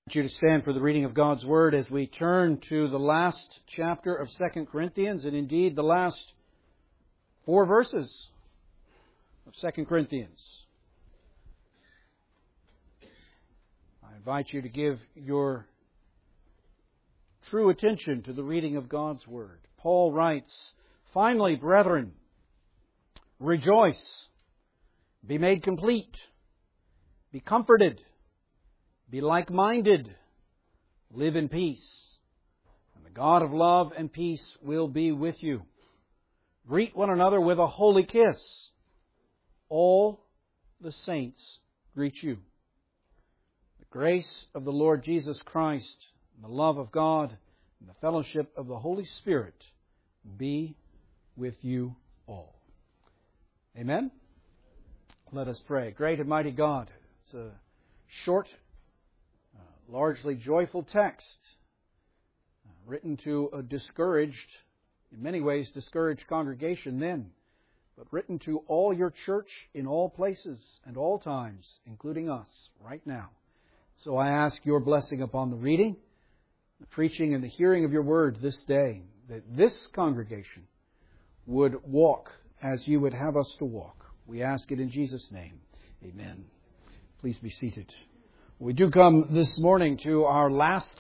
I want you to stand for the reading of God's Word as we turn to the last chapter of 2 Corinthians, and indeed the last 4 verses of 2 Corinthians. I invite you to give your true attention to the reading of God's Word. Paul writes, "Finally, brethren, rejoice, be made complete, be comforted, be like-minded, live in peace, and the God of love and peace will be with you. Greet one another with a holy kiss. All the saints greet you. The grace of the Lord Jesus Christ, and the love of God, and the fellowship of the Holy Spirit be with you all." Amen? Let us pray. Great and mighty God, it's a short, largely joyful text, written to a discouraged, in many ways discouraged congregation then, but written to all your church in all places and all times, including us right now. So I ask your blessing upon the reading, the preaching, and the hearing of your word this day, that this congregation would walk as you would have us to walk. We ask it in Jesus' name. Amen. Please be seated. We do come this morning to our last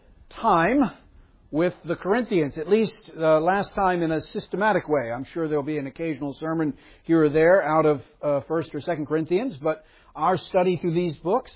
time with the Corinthians, at least the last time in a systematic way. I'm sure there'll be an occasional sermon here or there out of 1st or 2nd Corinthians, but our study through these books,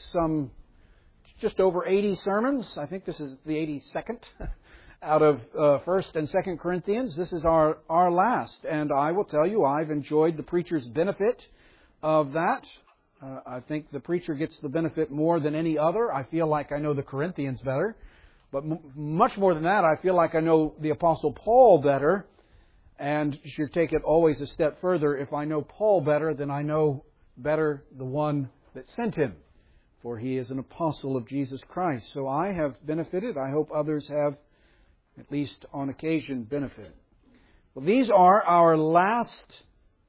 just over 80 sermons, I think this is the 82nd out of 1st and 2nd Corinthians. This is our last, and I will tell you, I've enjoyed the preacher's benefit of that. I think the preacher gets the benefit more than any other. I feel like I know the Corinthians better. But much more than that, I feel like I know the Apostle Paul better. And should take it always a step further. If I know Paul better, then I know better the one that sent him. For he is an apostle of Jesus Christ. So I have benefited. I hope others have, at least on occasion, benefited. Well, these are our last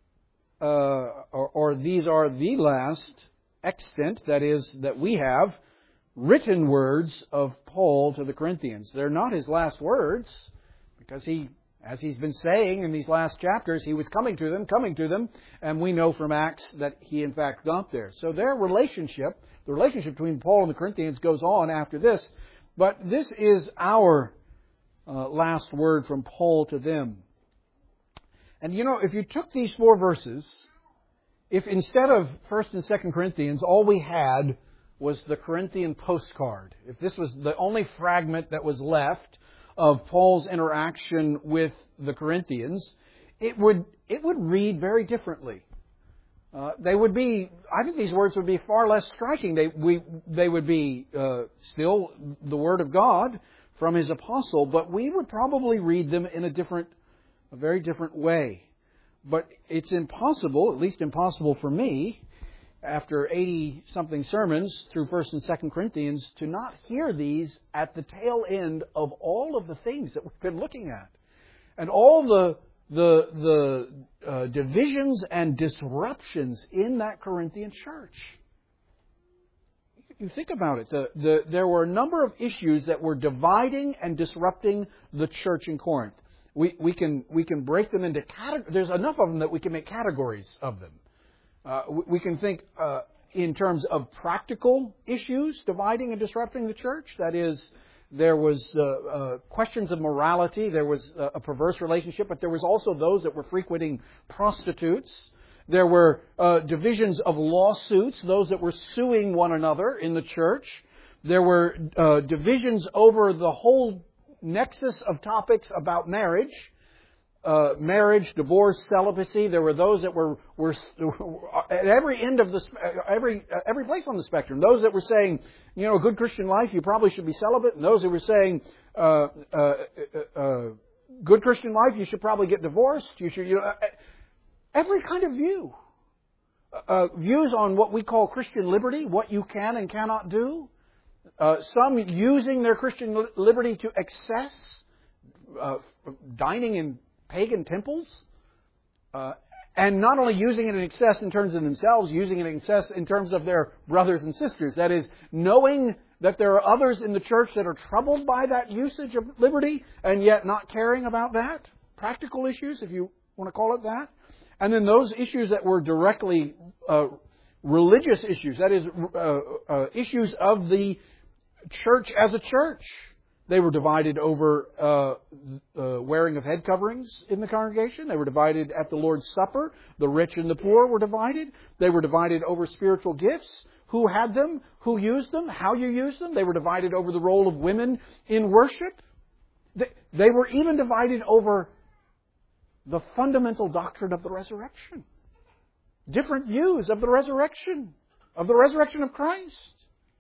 these are the last extant, that is, that we have written words of Paul to the Corinthians. They're not his last words, because he, as he's been saying in these last chapters, he was coming to them, and we know from Acts that he in fact got there. So their relationship, the relationship between Paul and the Corinthians goes on after this, but this is our last word from Paul to them. And you know, if you took these 4 verses, if instead of 1st and 2nd Corinthians, all we had was the Corinthian postcard, if this was the only fragment that was left of Paul's interaction with the Corinthians, it would read very differently. They would be, I think these words would be far less striking. They would be still the Word of God from His apostle, but we would probably read them in a very different way. But it's impossible, at least impossible for me, after 80-something sermons through 1st and 2nd Corinthians, to not hear these at the tail end of all of the things that we've been looking at. And all the divisions and disruptions in that Corinthian church. You think about it. There were a number of issues that were dividing and disrupting the church in Corinth. We can break them into categories. There's enough of them that we can make categories of them. We can think in terms of practical issues dividing and disrupting the church. That is, there was questions of morality. There was a perverse relationship, but there was also those that were frequenting prostitutes. There were divisions of lawsuits, those that were suing one another in the church. There were divisions over the whole nexus of topics about marriage, divorce, celibacy. There were those that were at every end of every place on the spectrum. Those that were saying, you know, a good Christian life, you probably should be celibate, and those that were saying, good Christian life, you should probably get divorced. Every kind of view, views on what we call Christian liberty, what you can and cannot do. Some using their Christian liberty to excess, dining in pagan temples, and not only using it in excess in terms of themselves, using it in excess in terms of their brothers and sisters. That is, knowing that there are others in the church that are troubled by that usage of liberty and yet not caring about that. Practical issues, if you want to call it that. And then those issues that were directly religious issues, that is, issues of the church as a church. They were divided over wearing of head coverings in the congregation. They were divided at the Lord's Supper. The rich and the poor were divided. They were divided over spiritual gifts. Who had them? Who used them? How you used them? They were divided over the role of women in worship. They were even divided over the fundamental doctrine of the resurrection. Different views of the resurrection of Christ.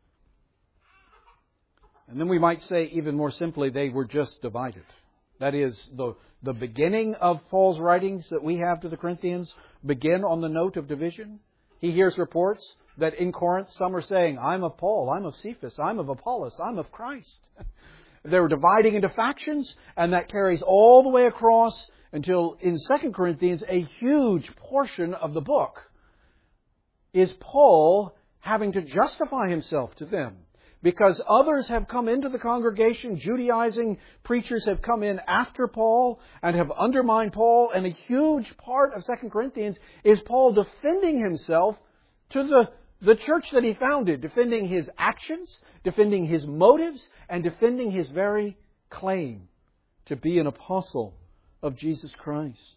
And then we might say even more simply, they were just divided. That is, the beginning of Paul's writings that we have to the Corinthians begin on the note of division. He hears reports that in Corinth some are saying, I'm of Paul, I'm of Cephas, I'm of Apollos, I'm of Christ. They were dividing into factions, and that carries all the way across until in 2 Corinthians a huge portion of the book is Paul having to justify himself to them. Because others have come into the congregation, Judaizing preachers have come in after Paul and have undermined Paul, and a huge part of 2 Corinthians is Paul defending himself to the church that he founded, defending his actions, defending his motives, and defending his very claim to be an apostle of Jesus Christ.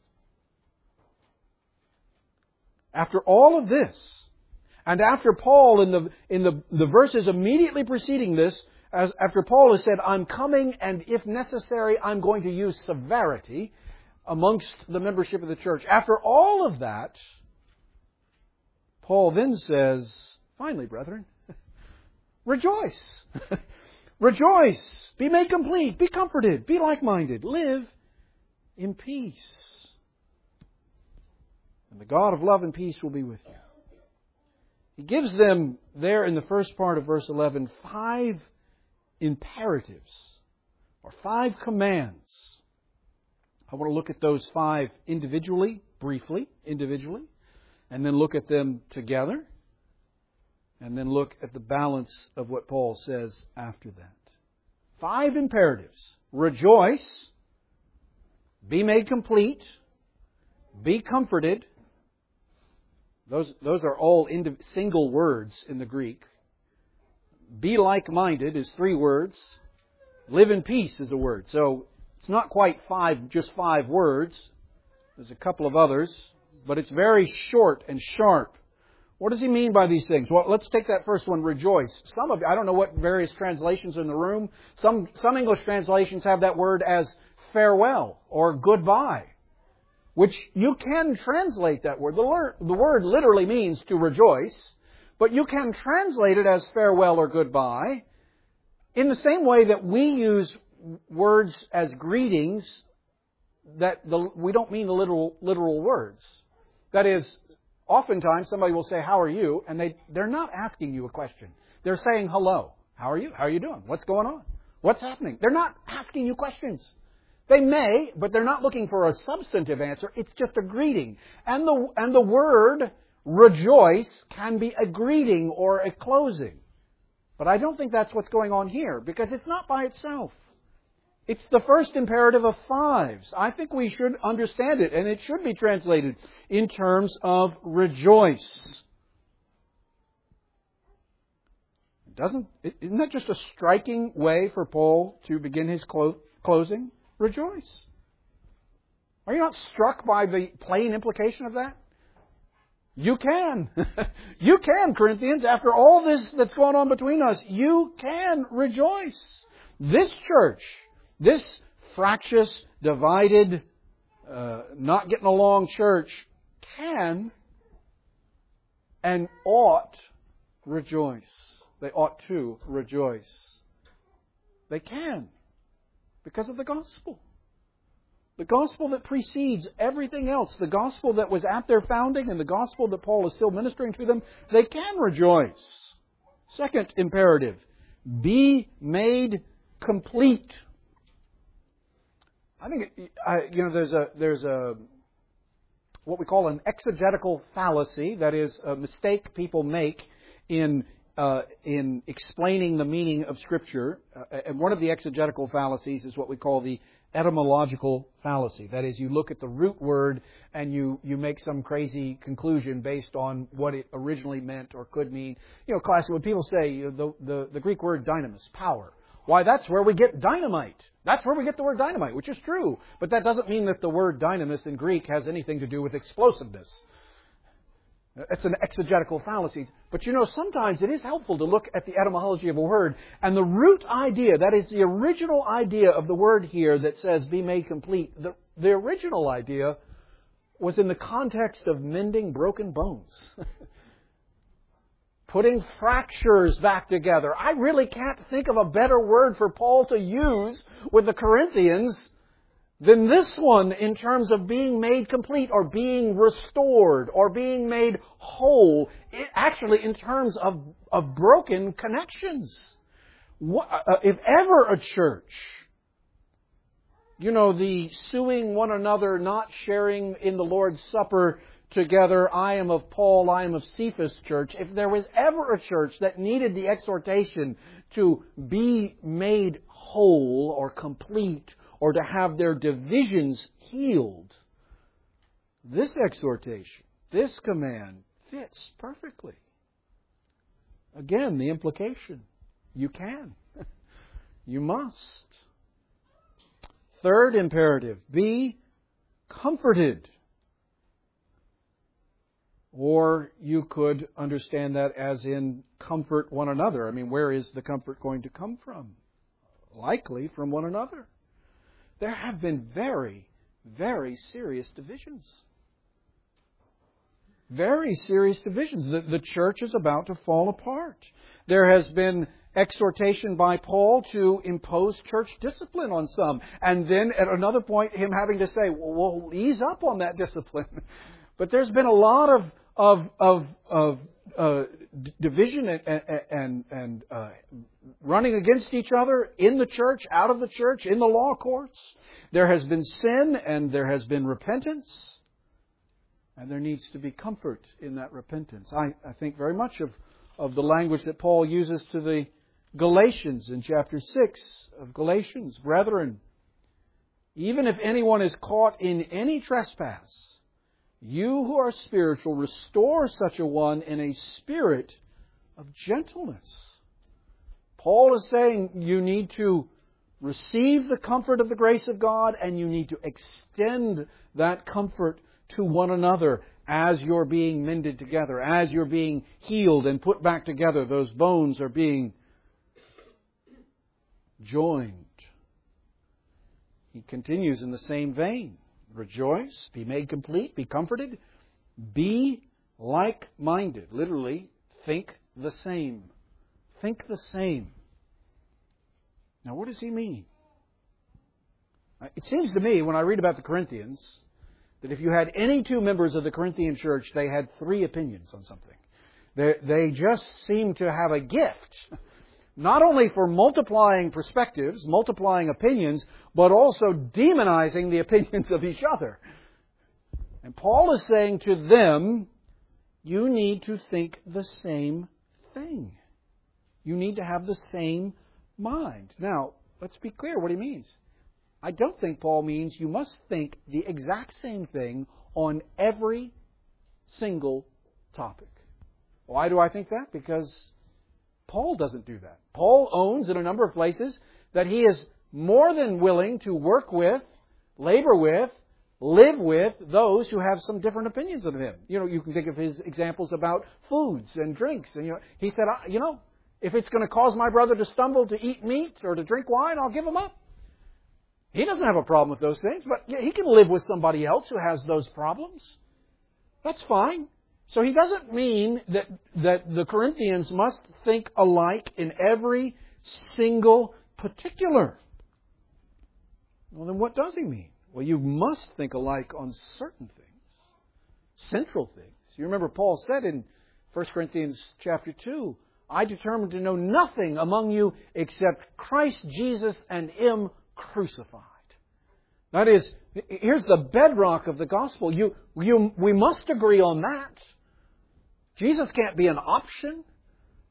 After all of this, and after Paul, in the verses immediately preceding this, after Paul has said, I'm coming, and if necessary, I'm going to use severity amongst the membership of the church. After all of that, Paul then says, finally, brethren, rejoice. Rejoice. Be made complete. Be comforted. Be like-minded. Live in peace. And the God of love and peace will be with you. He gives them there in the first part of verse 11 5 imperatives or 5 commands. I want to look at those 5 individually, briefly, and then look at them together, and then look at the balance of what Paul says after that. 5 imperatives. Rejoice, be made complete, be comforted. Those are all single words in the Greek. Be like-minded is 3 words. Live in peace is a word. So it's not quite just 5 words. There's a couple of others, but it's very short and sharp. What does he mean by these things? Well, let's take that first one, rejoice. I don't know what various translations in the room. Some English translations have that word as farewell or goodbye, which you can translate that word. The word literally means to rejoice, but you can translate it as farewell or goodbye in the same way that we use words as greetings that we don't mean the literal words. That is, oftentimes somebody will say, how are you? And they're not asking you a question. They're saying hello. How are you? How are you doing? What's going on? What's happening? They're not asking you questions. They may, but they're not looking for a substantive answer. It's just a greeting. And the word rejoice can be a greeting or a closing. But I don't think that's what's going on here, because it's not by itself. It's the first imperative of 5. I think we should understand it, and it should be translated in terms of rejoice. Isn't that just a striking way for Paul to begin his closing? Rejoice. Are you not struck by the plain implication of that? You can. You can, Corinthians. After all this that's going on between us, you can rejoice. This church, this fractious, divided, not getting along church can and ought rejoice. They ought to rejoice. They can. Because of the gospel. The gospel that precedes everything else. The gospel that was at their founding and the gospel that Paul is still ministering to them. They can rejoice. Second imperative. Be made complete. I think, there's a what we call an exegetical fallacy. That is a mistake people make in in explaining the meaning of Scripture. And one of the exegetical fallacies is what we call the etymological fallacy. That is, you look at the root word and you make some crazy conclusion based on what it originally meant or could mean. Classically, when people say the Greek word dynamis, power, why, that's where we get dynamite. That's where we get the word dynamite, which is true. But that doesn't mean that the word dynamis in Greek has anything to do with explosiveness. It's an exegetical fallacy. But sometimes it is helpful to look at the etymology of a word. And the root idea, that is the original idea of the word here that says be made complete, the original idea was in the context of mending broken bones. Putting fractures back together. I really can't think of a better word for Paul to use with the Corinthians than this one in terms of being made complete or being restored or being made whole. Actually, in terms of broken connections. If ever a church, the suing one another, not sharing in the Lord's Supper together, I am of Paul, I am of Cephas church. If there was ever a church that needed the exhortation to be made whole or complete or to have their divisions healed, this exhortation, this command fits perfectly. Again, the implication, you can. You must. Third imperative, be comforted. Or you could understand that as in comfort one another. I mean, where is the comfort going to come from? Likely from one another. There have been very, very serious divisions. Very serious divisions. The church is about to fall apart. There has been exhortation by Paul to impose church discipline on some. And then at another point, him having to say, well, ease up on that discipline. But there's been a lot of division and running against each other in the church, out of the church, in the law courts. There has been sin and there has been repentance. And there needs to be comfort in that repentance. I think very much of the language that Paul uses to the Galatians in chapter 6 of Galatians. Brethren, even if anyone is caught in any trespass, you who are spiritual, restore such a one in a spirit of gentleness. Paul is saying you need to receive the comfort of the grace of God and you need to extend that comfort to one another as you're being mended together, as you're being healed and put back together. Those bones are being joined. He continues in the same vein. Rejoice, be made complete, be comforted, be like-minded. Literally, think the same. Think the same. Now, what does he mean? It seems to me, when I read about the Corinthians, that if you had any two members of the Corinthian church, they had three opinions on something. They just seem to have a gift, not only for multiplying perspectives, multiplying opinions, but also demonizing the opinions of each other. And Paul is saying to them, you need to think the same thing. You need to have the same mind. Now, let's be clear what he means. I don't think Paul means you must think the exact same thing on every single topic. Why do I think that? Because Paul doesn't do that. Paul owns in a number of places that he is more than willing to work with, labor with, live with those who have some different opinions of him. You can think of his examples about foods and drinks. And he said, if it's going to cause my brother to stumble to eat meat or to drink wine, I'll give him up. He doesn't have a problem with those things, but he can live with somebody else who has those problems. That's fine. So he doesn't mean that the Corinthians must think alike in every single particular. Well, then what does he mean? Well, you must think alike on certain things, central things. You remember Paul said in 1 Corinthians chapter 2, I determined to know nothing among you except Christ Jesus and Him crucified. That is, here's the bedrock of the gospel. We must agree on that. Jesus can't be an option.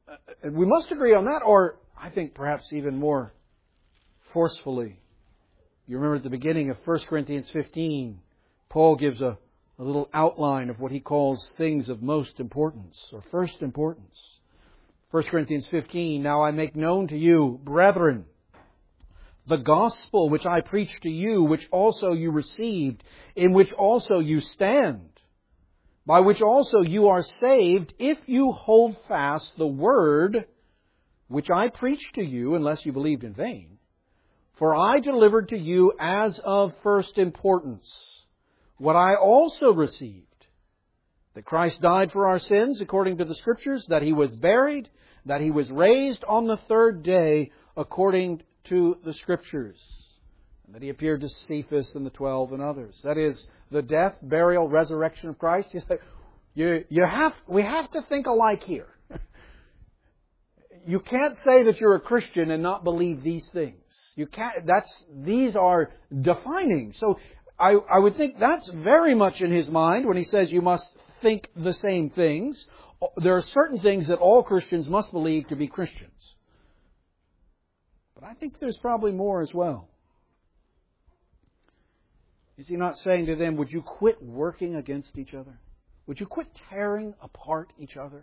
we must agree on that, or I think perhaps even more forcefully. You remember at the beginning of 1 Corinthians 15, Paul gives a little outline of what he calls things of most importance, or first importance. 1 Corinthians 15, now I make known to you, brethren, the gospel which I preached to you, which also you received, in which also you stand, by which also you are saved, if you hold fast the word which I preached to you, unless you believed in vain. For I delivered to you as of first importance what I also received, that Christ died for our sins according to the Scriptures, that He was buried, that He was raised on the third day according to the Scriptures, and that He appeared to Cephas and the 12 and others. That is, the death, burial, resurrection of Christ. We have to think alike here. You can't say that you're a Christian and not believe these things. These are defining. So I would think that's very much in his mind when he says you must think the same things. There are certain things that all Christians must believe to be Christians. But I think there's probably more as well. Is he not saying to them, would you quit working against each other? Would you quit tearing apart each other?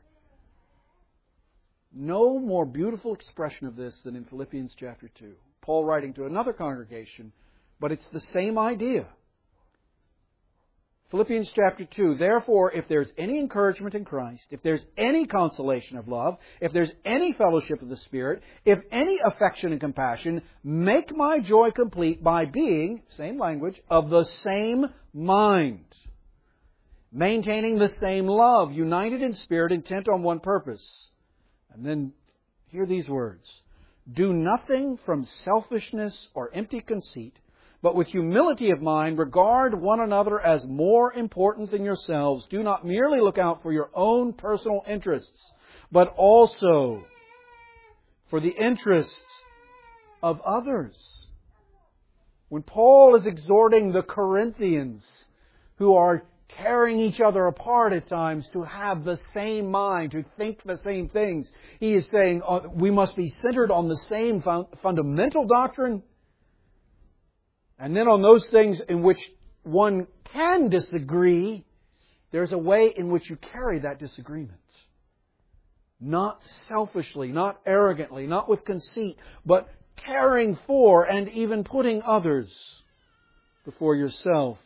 No more beautiful expression of this than in Philippians chapter 2. Paul writing to another congregation, but it's the same idea. Philippians chapter 2, therefore, if there's any encouragement in Christ, if there's any consolation of love, if there's any fellowship of the Spirit, if any affection and compassion, make my joy complete by being, same language, of the same mind, maintaining the same love, united in spirit, intent on one purpose. And then hear these words. Do nothing from selfishness or empty conceit, but with humility of mind, regard one another as more important than yourselves. Do not merely look out for your own personal interests, but also for the interests of others. When Paul is exhorting the Corinthians, who are tearing each other apart at times, to have the same mind, to think the same things, he is saying we must be centered on the same fundamental doctrine. And then on those things in which one can disagree, there's a way in which you carry that disagreement. Not selfishly, not arrogantly, not with conceit, but caring for and even putting others before yourself.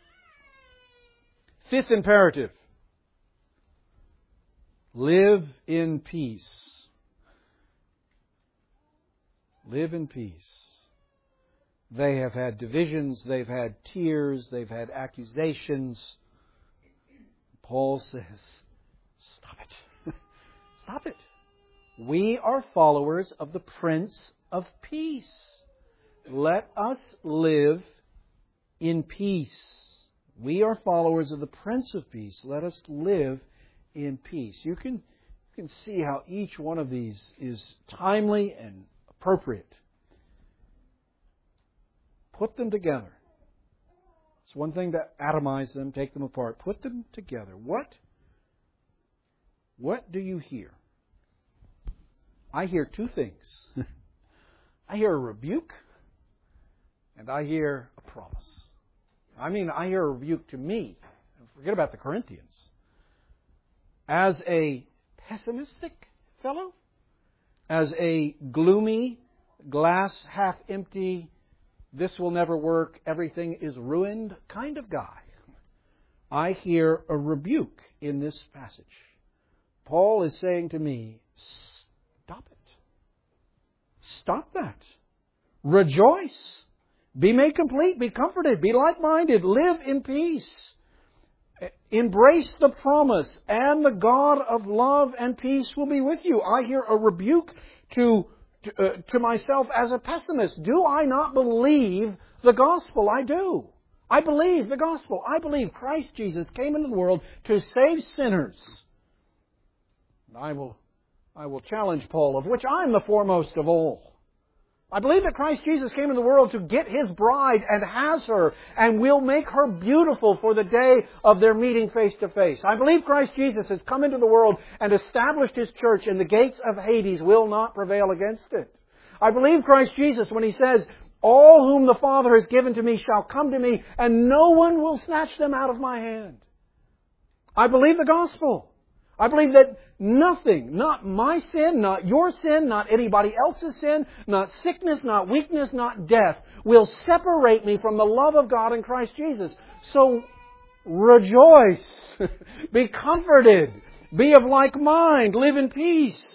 Fifth imperative. Live in peace. Live in peace. They have had divisions, they've had tears, they've had accusations. Paul says, stop it. Stop it. We are followers of the Prince of Peace. Let us live in peace. We are followers of the Prince of Peace. Let us live in peace. You can see how each one of these is timely and appropriate. Put them together. It's one thing to atomize them, take them apart. Put them together. What do you hear? I hear two things. I hear a rebuke and I hear a promise. I hear a rebuke to me. Forget about the Corinthians. As a pessimistic fellow, as a gloomy, glass half empty, this will never work, everything is ruined kind of guy, I hear a rebuke in this passage. Paul is saying to me, stop it. Stop that. Rejoice. Be made complete. Be comforted. Be like-minded. Live in peace. Embrace the promise, and the God of love and peace will be with you. I hear a rebuke to myself as a pessimist. Do I not believe the gospel? I do. I believe the gospel. I believe Christ Jesus came into the world to save sinners. I will challenge Paul, of which I'm the foremost of all. I believe that Christ Jesus came in the world to get His bride and has her and will make her beautiful for the day of their meeting face to face. I believe Christ Jesus has come into the world and established His church, and the gates of Hades will not prevail against it. I believe Christ Jesus when He says, all whom the Father has given to me shall come to me, and no one will snatch them out of my hand. I believe the gospel. I believe that nothing, not my sin, not your sin, not anybody else's sin, not sickness, not weakness, not death, will separate me from the love of God in Christ Jesus. So rejoice, be comforted, be of like mind, live in peace.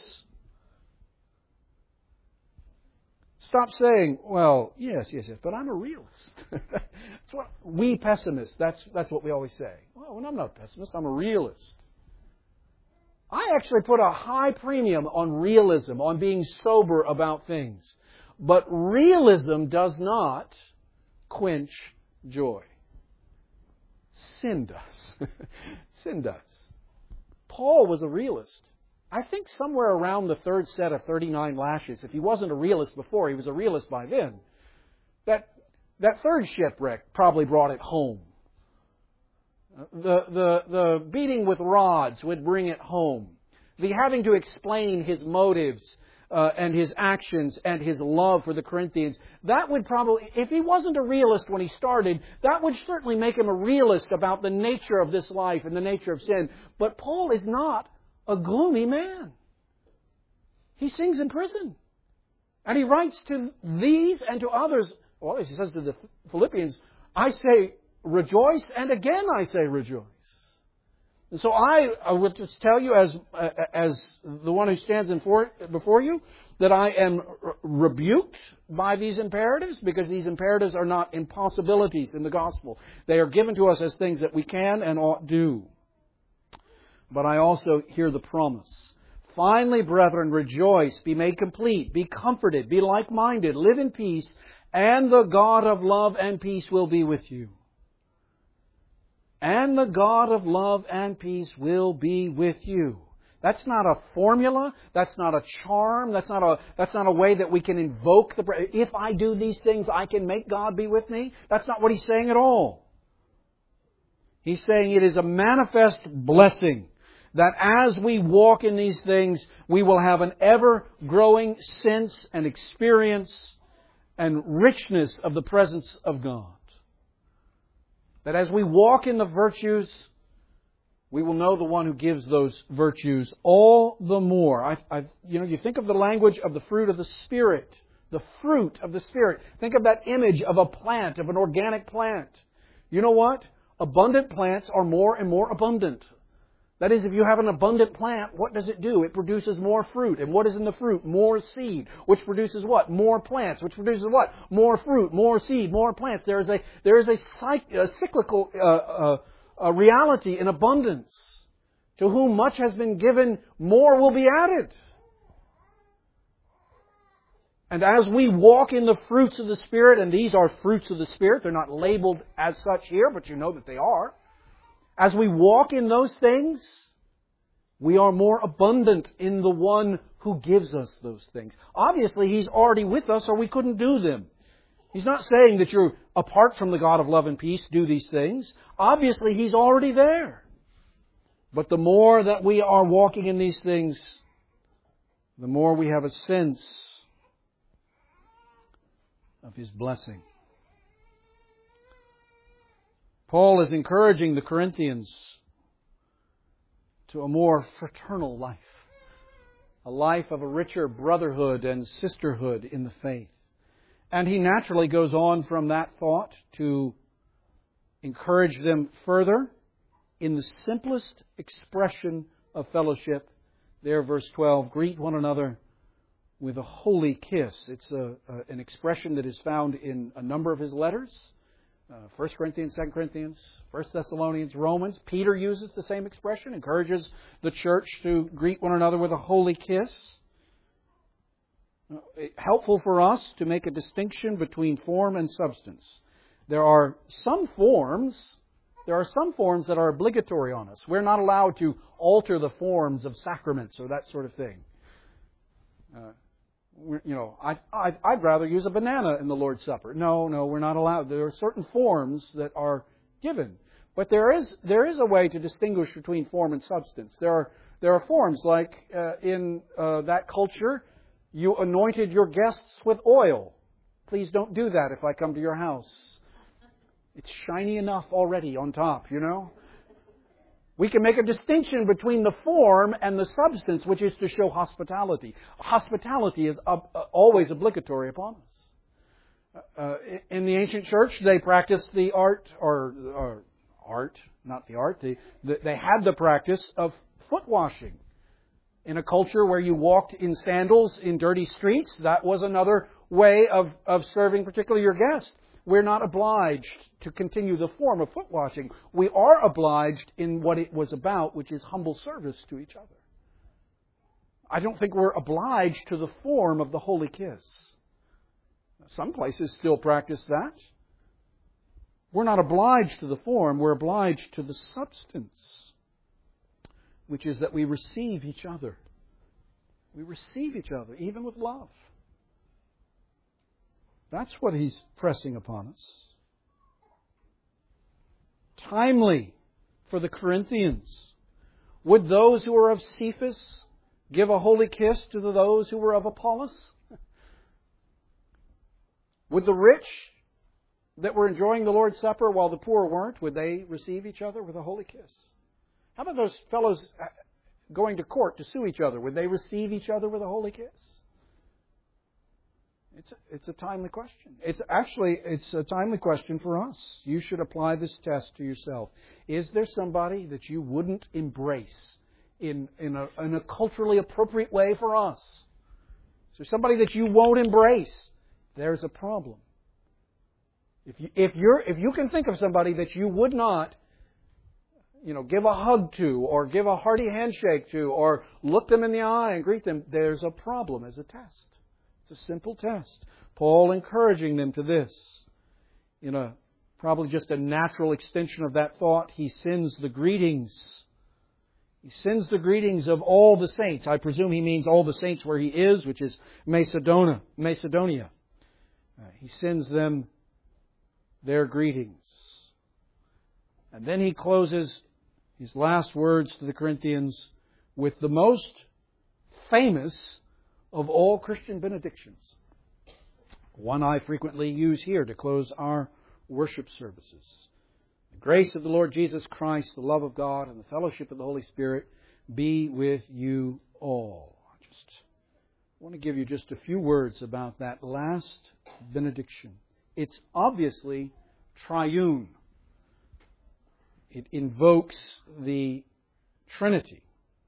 Stop saying, well, yes, but I'm a realist. That's what we pessimists, that's what we always say. Well, I'm not a pessimist, I'm a realist. I actually put a high premium on realism, on being sober about things. But realism does not quench joy. Sin does. Sin does. Paul was a realist. I think somewhere around the third set of 39 lashes. If he wasn't a realist before, he was a realist by then. That third shipwreck probably brought it home. The beating with rods would bring it home. The having to explain his motives and his actions and his love for the Corinthians, that would probably, if he wasn't a realist when he started, that would certainly make him a realist about the nature of this life and the nature of sin. But Paul is not a gloomy man. He sings in prison. And he writes to these and to others. Well, as he says to the Philippians, I say rejoice, and again I say rejoice. And so I would just tell you as the one who stands before you that I am rebuked by these imperatives, because these imperatives are not impossibilities in the gospel. They are given to us as things that we can and ought do. But I also hear the promise. Finally, brethren, rejoice, be made complete, be comforted, be like-minded, live in peace, and the God of love and peace will be with you. And the God of love and peace will be with you. That's not a formula. That's not a charm. That's not a way that we can invoke if I do these things, I can make God be with me. That's not what he's saying at all. He's saying it is a manifest blessing that as we walk in these things, we will have an ever-growing sense and experience and richness of the presence of God. That as we walk in the virtues, we will know the one who gives those virtues all the more. You think of the language of the fruit of the Spirit. The fruit of the Spirit. Think of that image of a plant, of an organic plant. You know what? Abundant plants are more and more abundant. That is, if you have an abundant plant, what does it do? It produces more fruit. And what is in the fruit? More seed. Which produces what? More plants. Which produces what? More fruit, more seed, more plants. There is a cyclical reality in abundance. To whom much has been given, more will be added. And as we walk in the fruits of the Spirit, and these are fruits of the Spirit, they're not labeled as such here, but you know that they are. As we walk in those things, we are more abundant in the one who gives us those things. Obviously, He's already with us or we couldn't do them. He's not saying that you're apart from the God of love and peace, do these things. Obviously, He's already there. But the more that we are walking in these things, the more we have a sense of His blessing. Paul is encouraging the Corinthians to a more fraternal life. A life of a richer brotherhood and sisterhood in the faith. And he naturally goes on from that thought to encourage them further in the simplest expression of fellowship. There, verse 12, greet one another with a holy kiss. It's an expression that is found in a number of his letters. 1 Corinthians, 2 Corinthians, 1 Thessalonians, Romans. Peter uses the same expression, encourages the church to greet one another with a holy kiss. Helpful for us to make a distinction between form and substance. There are some forms that are obligatory on us. We're not allowed to alter the forms of sacraments or that sort of thing. I'd rather use a banana in the Lord's Supper. No, we're not allowed. There are certain forms that are given. But there is a way to distinguish between form and substance. There are forms like in that culture, you anointed your guests with oil. Please don't do that if I come to your house. It's shiny enough already on top, We can make a distinction between the form and the substance, which is to show hospitality. Hospitality is always obligatory upon us. In the ancient church, they practiced the they had the practice of foot washing. In a culture where you walked in sandals in dirty streets, that was another way of serving particularly your guest. We're not obliged to continue the form of foot washing. We are obliged in what it was about, which is humble service to each other. I don't think we're obliged to the form of the holy kiss. Some places still practice that. We're not obliged to the form, we're obliged to the substance, which is that we receive each other. We receive each other, even with love. That's what he's pressing upon us. Timely for the Corinthians. Would those who are of Cephas give a holy kiss to those who were of Apollos? Would the rich that were enjoying the Lord's Supper while the poor weren't, would they receive each other with a holy kiss? How about those fellows going to court to sue each other? Would they receive each other with a holy kiss? It's a timely question. It's a timely question for us. You should apply this test to yourself. Is there somebody that you wouldn't embrace in a culturally appropriate way for us? Is there somebody that you won't embrace? There's a problem. If you can think of somebody that you would not, give a hug to, or give a hearty handshake to, or look them in the eye and greet them, there's a problem as a test. It's a simple test. Paul encouraging them to this. Probably just a natural extension of that thought, he sends the greetings. He sends the greetings of all the saints. I presume he means all the saints where he is, which is Macedonia. He sends them their greetings. And then he closes his last words to the Corinthians with the most famous of all Christian benedictions. One I frequently use here to close our worship services. The grace of the Lord Jesus Christ, the love of God, and the fellowship of the Holy Spirit be with you all. I want to give you just a few words about that last benediction. It's obviously triune. It invokes the Trinity.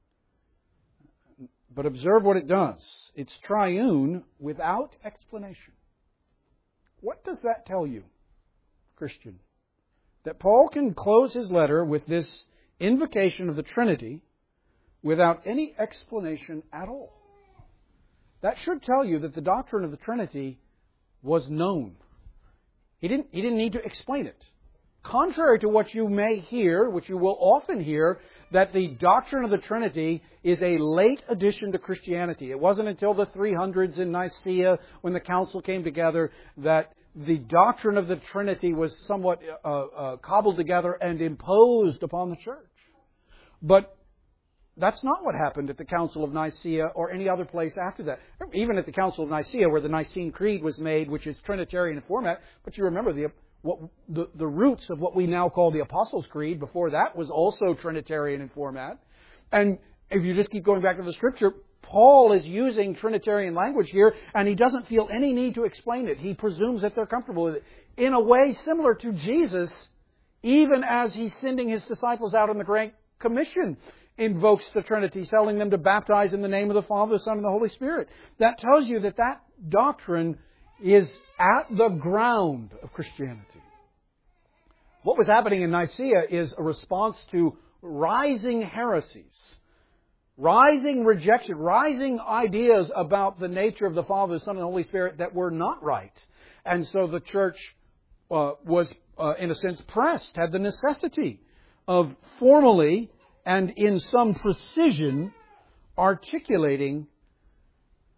But observe what it does. It's triune without explanation. What does that tell you, Christian? That Paul can close his letter with this invocation of the Trinity without any explanation at all. That should tell you that the doctrine of the Trinity was known. He didn't need to explain it. Contrary to what you may hear, which you will often hear, that the doctrine of the Trinity is a late addition to Christianity. It wasn't until the 300s in Nicaea, when the council came together, that the doctrine of the Trinity was somewhat cobbled together and imposed upon the church. But that's not what happened at the Council of Nicaea or any other place after that. Even at the Council of Nicaea, where the Nicene Creed was made, which is Trinitarian in format, but you remember the roots of what we now call the Apostles' Creed, before that was also Trinitarian in format. And if you just keep going back to the Scripture, Paul is using Trinitarian language here, and he doesn't feel any need to explain it. He presumes that they're comfortable with it. In a way similar to Jesus, even as he's sending his disciples out on the Great Commission, invokes the Trinity, telling them to baptize in the name of the Father, the Son, and the Holy Spirit. That tells you that doctrine is at the ground of Christianity. What was happening in Nicaea is a response to rising heresies, rising rejection, rising ideas about the nature of the Father, the Son, and the Holy Spirit that were not right. And so the church was, in a sense, pressed, had the necessity of formally and in some precision articulating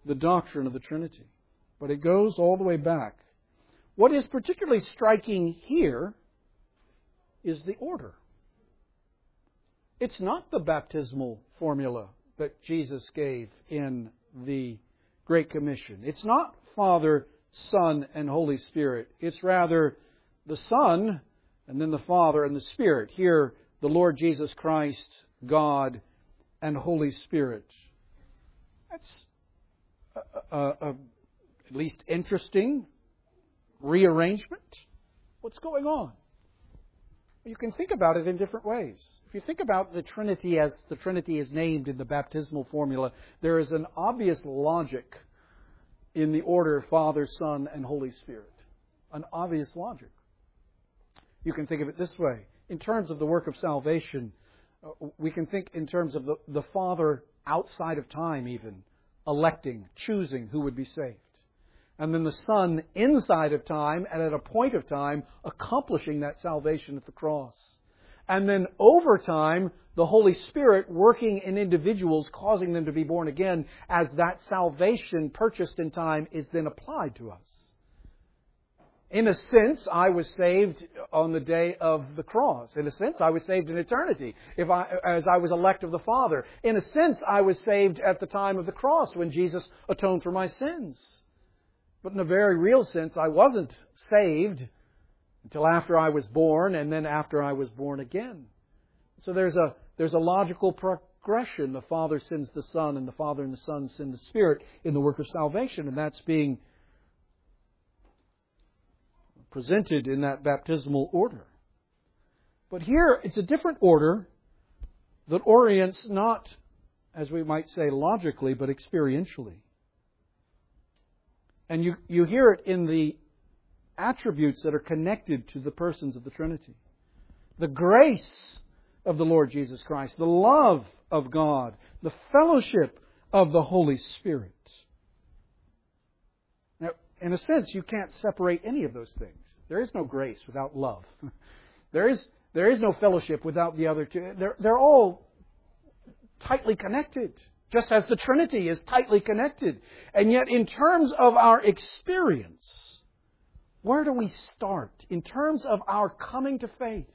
the doctrine of the Trinity. But it goes all the way back. What is particularly striking here is the order. It's not the baptismal formula that Jesus gave in the Great Commission. It's not Father, Son, and Holy Spirit. It's rather the Son, and then the Father and the Spirit. Here, the Lord Jesus Christ, God, and Holy Spirit. That's at least interesting rearrangement. What's going on? You can think about it in different ways. If you think about the Trinity as the Trinity is named in the baptismal formula, there is an obvious logic in the order Father, Son, and Holy Spirit. An obvious logic. You can think of it this way. In terms of the work of salvation, we can think in terms of the Father outside of time even, electing, choosing who would be saved. And then the Son inside of time and at a point of time accomplishing that salvation at the cross. And then over time, the Holy Spirit working in individuals, causing them to be born again as that salvation purchased in time is then applied to us. In a sense, I was saved on the day of the cross. In a sense, I was saved in eternity as I was elect of the Father. In a sense, I was saved at the time of the cross when Jesus atoned for my sins. But in a very real sense, I wasn't saved until after I was born and then after I was born again. So there's a logical progression. The Father sends the Son and the Father and the Son send the Spirit in the work of salvation. And that's being presented in that baptismal order. But here it's a different order that orients not, as we might say, logically, but experientially. And you hear it in the attributes that are connected to the persons of the Trinity. The grace of the Lord Jesus Christ, the love of God, the fellowship of the Holy Spirit. Now, in a sense, you can't separate any of those things. There is no grace without love. There is no fellowship without the other two. They're all tightly connected. Just as the Trinity is tightly connected. And yet, in terms of our experience, where do we start? In terms of our coming to faith.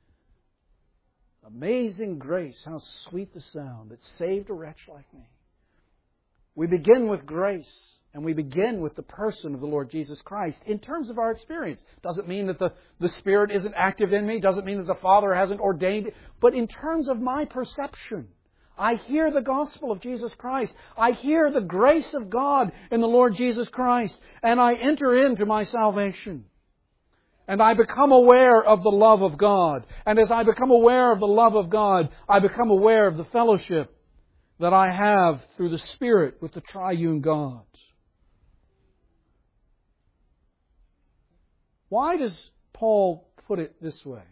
Amazing grace, how sweet the sound that saved a wretch like me. We begin with grace, and we begin with the person of the Lord Jesus Christ in terms of our experience. Doesn't mean that the Spirit isn't active in me. Doesn't mean that the Father hasn't ordained it. But in terms of my perception, I hear the gospel of Jesus Christ. I hear the grace of God in the Lord Jesus Christ. And I enter into my salvation. And I become aware of the love of God. And as I become aware of the love of God, I become aware of the fellowship that I have through the Spirit with the triune God. Why does Paul put it this way?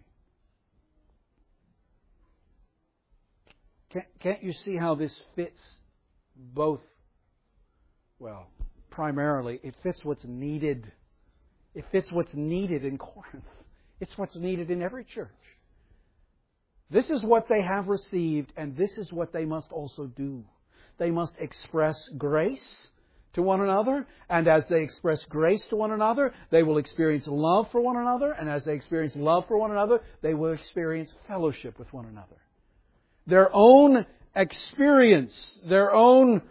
Can't you see how this fits both? Well, primarily, it fits what's needed. It fits what's needed in Corinth. It's what's needed in every church. This is what they have received, and this is what they must also do. They must express grace to one another, and as they express grace to one another, they will experience love for one another, and as they experience love for one another, they will experience fellowship with one another. Their own experience, their own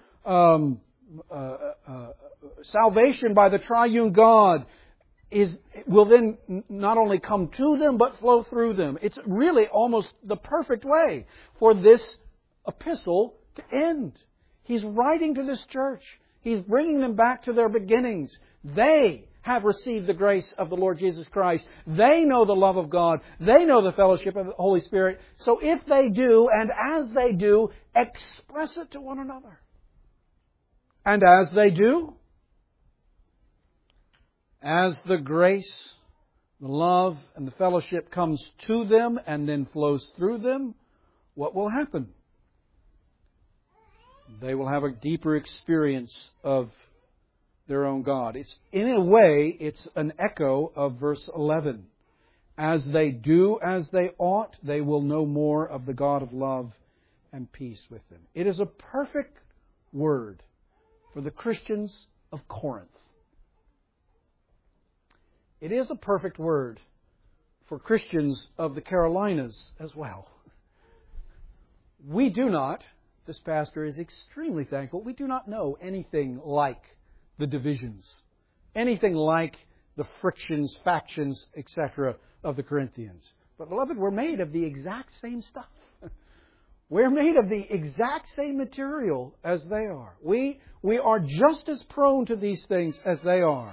salvation by the triune God will then not only come to them, but flow through them. It's really almost the perfect way for this epistle to end. He's writing to this church. He's bringing them back to their beginnings. They have received the grace of the Lord Jesus Christ. They know the love of God. They know the fellowship of the Holy Spirit. So if they do, and as they do, express it to one another. And as they do, as the grace, the love, and the fellowship comes to them and then flows through them, what will happen? They will have a deeper experience of their own God. In a way, it's an echo of verse 11. As they do as they ought, they will know more of the God of love and peace with them. It is a perfect word for the Christians of Corinth. It is a perfect word for Christians of the Carolinas as well. We do not, this pastor is extremely thankful, we do not know anything like the divisions, anything like the frictions, factions, etc. of the Corinthians. But beloved, we're made of the exact same stuff. We're made of the exact same material as they are. We are just as prone to these things as they are.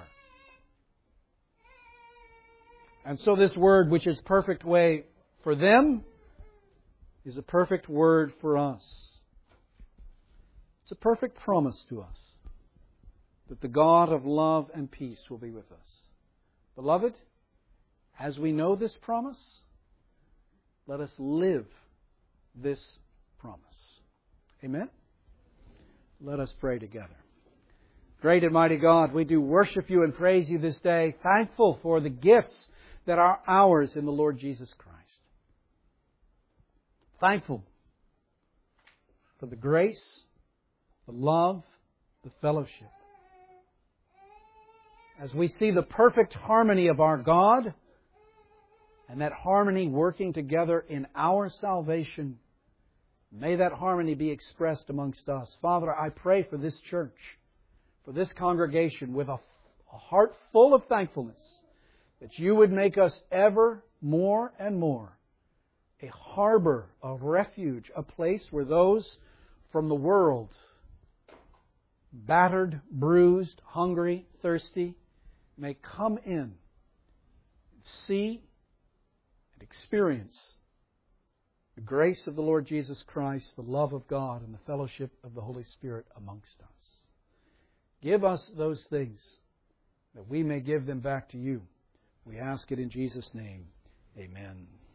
And so this word, which is perfect way for them, is a perfect word for us. It's a perfect promise to us that the God of love and peace will be with us. Beloved, as we know this promise, let us live this promise. Amen? Let us pray together. Great and mighty God, we do worship You and praise You this day, thankful for the gifts that are ours in the Lord Jesus Christ. Thankful for the grace, the love, the fellowship. As we see the perfect harmony of our God, and that harmony working together in our salvation, may that harmony be expressed amongst us. Father, I pray for this church, for this congregation, with a heart full of thankfulness, that You would make us ever more and more a harbor of refuge, a place where those from the world, battered, bruised, hungry, thirsty, may come in and see and experience the grace of the Lord Jesus Christ, the love of God, and the fellowship of the Holy Spirit amongst us. Give us those things that we may give them back to You. We ask it in Jesus' name. Amen.